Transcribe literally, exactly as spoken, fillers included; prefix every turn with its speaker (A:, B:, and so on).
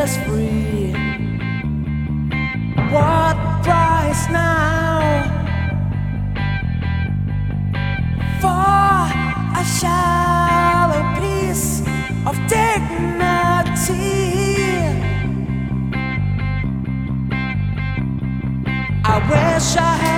A: us free. What price now for a shallow piece of dignity? I wish I had